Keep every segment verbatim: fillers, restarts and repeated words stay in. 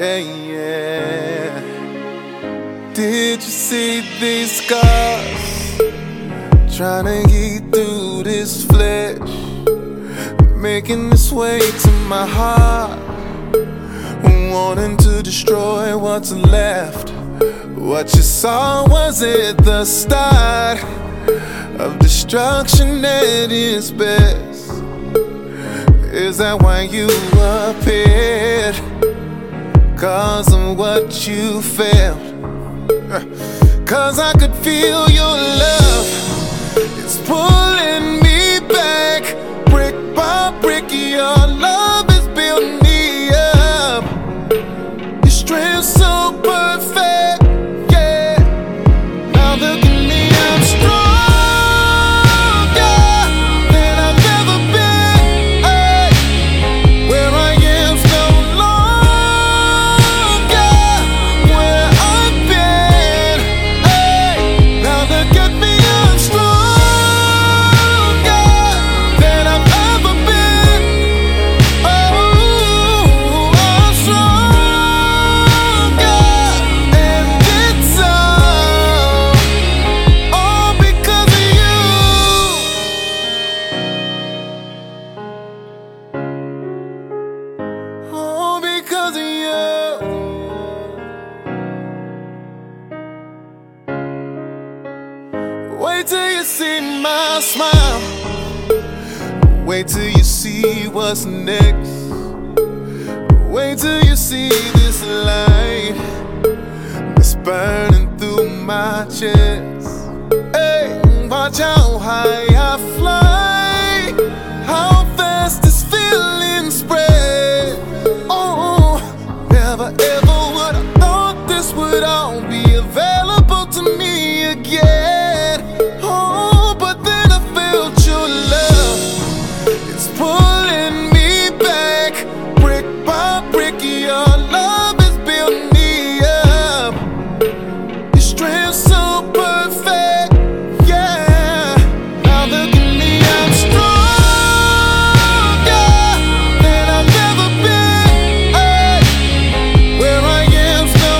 Yeah, yeah. Did you see these scars? Trying to get through this flesh, making its way to my heart, wanting to destroy what's left. What you saw was at the start of destruction at its best. Is that why you appeared? Cause of what you felt. Cause I could feel your love. It's pulling me back. Brick by brick, your love is building me up. Your strength's so perfect, yeah. Now look at me, I'm stronger than I've ever been. Ay. Where I am's no longer where I've been. Ay. Now look at me, I'm stronger than I've ever been. Oh, I'm stronger, and it's all, all because of you. All because of you. Wait till you see my smile. Wait till you see what's next. Wait till you see this light that's burning through my chest. Hey, watch how high I fly, how fast this feeling spread. Oh, never ever would I thought this would all be available to me again. Oh, but then I felt your love. It's pulling me back. Brick by brick, your love is building me up. Your strength's so perfect, yeah. Now look at me, I'm stronger than I've ever been. Ay. Where I am's no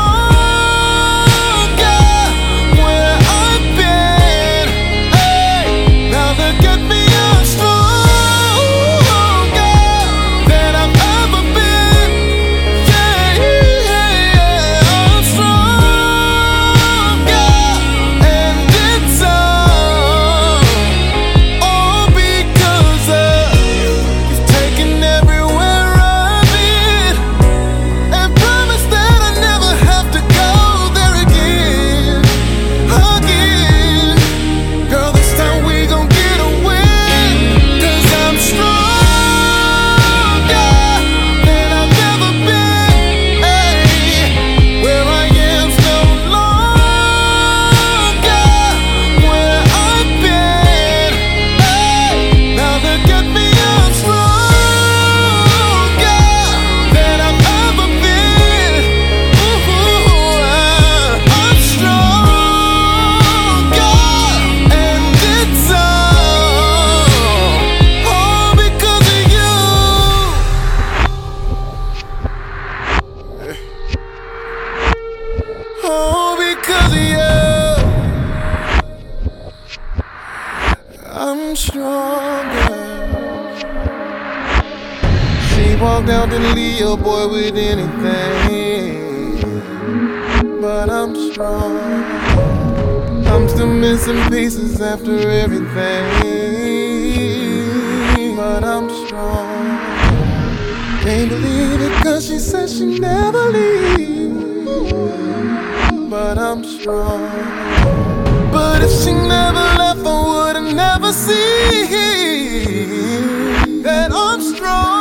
longer where I've been. Ay. Now look at me, I'm stronger than I've ever been. Yeah, yeah, I'm stronger, and it's all, all because of you've taken everywhere I've been, and promised that I never have to go there again, again. Girl, this time we gon' get a win. Cause I'm stronger than I've ever been. Ay. Where I am's no longer where I've been. Ay. Now look at me, I'm stronger than I've ever been. Ooh, I'm stronger, and it's all, all because of you. All because of you. I'm stronger. She walked out to leave a boy with anything, but I'm strong. I'm still missing pieces after everything, but I'm strong. Can't believe it cause she said she'd never leave, but I'm strong. But if she never left, I would've never seen that I'm strong.